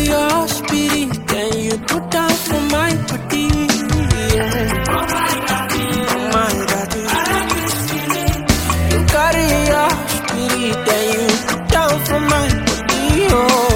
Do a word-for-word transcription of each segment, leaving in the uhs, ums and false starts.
your spirit, then you put down for my body. Yeah. Oh my daddy, you carry your spirit, then you put down for my body. Oh,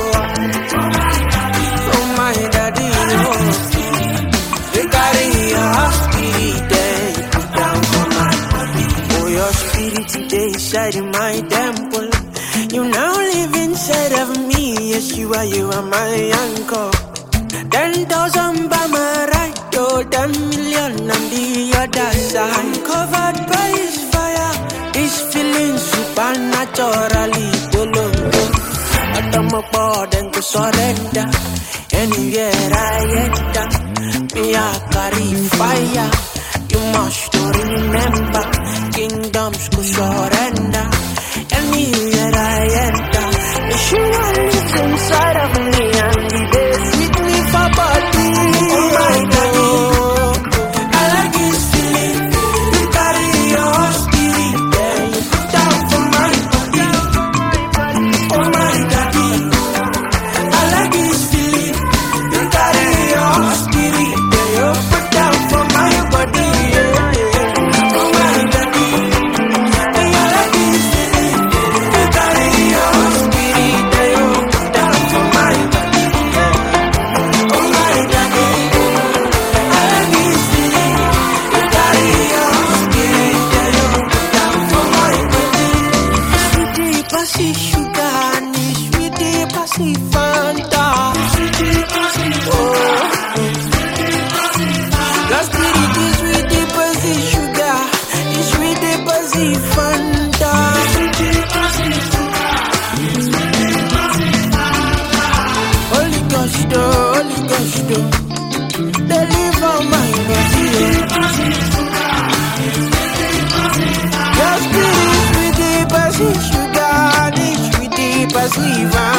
oh my daddy, oh, you carry your spirit, then you put down for my body. Oh, your spirit today inside in my temple. You now live inside of me. Yes, you are, you are my anchor. Ten thousand by my right, oh, ten million on the other side. Covered by his fire, this feeling supernaturally bolongo. I'm a board and to surrender. Anywhere I enter, me I carry fire. You must remember, kingdoms could surrender. Anywhere I enter, you live inside of me and the days with me for body. Oh my daddy, I like this feeling. You carry your spirit, then you put down for my body. Oh my daddy, I like this feeling. You carry your spirit, then you put down for my body. Oh my daddy, I like this feeling. You carry your spirit, then you put down for my body. Oh my daddy, I like this feeling. You carry your spirit, then you put down for my body. Sweetie, passy sugar, honey, sweetie, passy Fanta. Oh, your spirit is sweetie, passy sugar, is sweetie, passy Fanta. Holy Ghost, oh, Holy Ghost, oh, deliver my body. Your spirit is sweetie, passy sugar, is sweetie, passy Fanta.